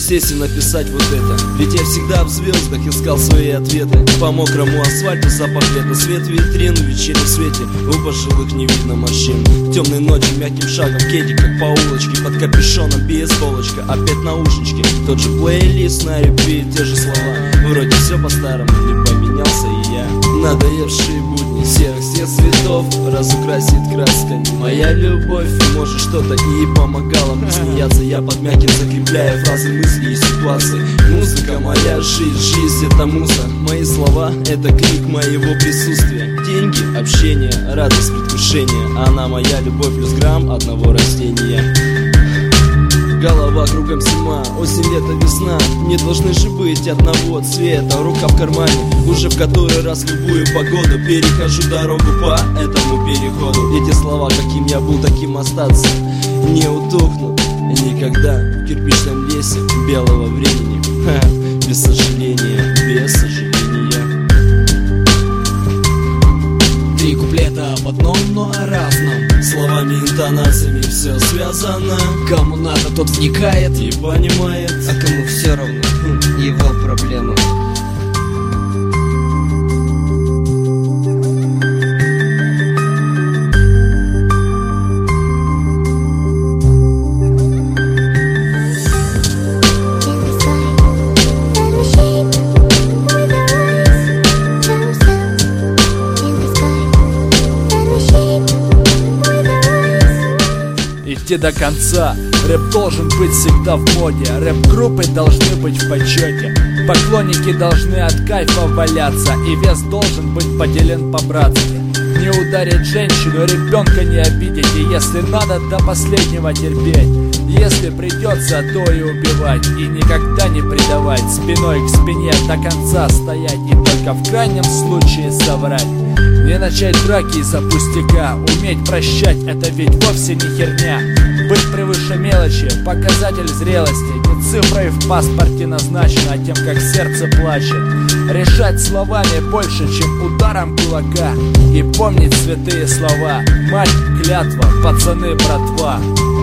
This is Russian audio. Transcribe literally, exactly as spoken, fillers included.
сесть и написать вот это. Ведь я всегда в звездах искал свои ответы. По мокрому асфальту запах лета, свет витрин в вечернем свете. У пожилых не видно морщин. Темной ночью мягким шагом кеди, как по улочке. Под капюшоном бейсболочка, опять наушнички. Тот же плейлист на репит, те же слова. Вроде все по-старому, не поменялся и я. Надоевшие будни серых всех цветов разукрасит красками моя любовь. Может что-то и помогало мне смеяться. Я под мягким закрепляю фразы, мысли и ситуации. Музыка моя жизнь, жизнь это муза. Мои слова это крик моего присутствия. Деньги, общение, радость, предвкушение. Она моя любовь плюс грамм одного растения. Голова кругом зима, осень, лето, весна. Не должны же быть одного цвета. Рука в кармане, уже в который раз в любую погоду перехожу дорогу по этому переходу. Эти слова, каким я был, таким остаться не утухнут никогда в кирпичном лесе белого времени. Ха, без сожаления, без сожаления. Три куплета об одном, но о разном. Словами, интонациями все связано. Кому надо, тот вникает и понимает, а кому все равно, его проблема. Идти до конца. Рэп должен быть всегда в моде. Рэп-группы должны быть в почете. Поклонники должны от кайфа валяться. И вес должен быть поделен по-братски. Не ударить женщину, ребенка не обидеть. И если надо, до последнего терпеть. Если придется, то и убивать. И никогда не предавать. Спиной к спине до конца стоять. И только в крайнем случае соврать. Не начать драки из-за пустяка. Уметь прощать, это ведь вовсе не херня. Быть превыше мелочи, показатель зрелости. Не цифрой в паспорте назначено, а тем, как сердце плачет. Решать словами больше, чем ударом кулака. И помнить святые слова. Мать, клятва, пацаны, братва.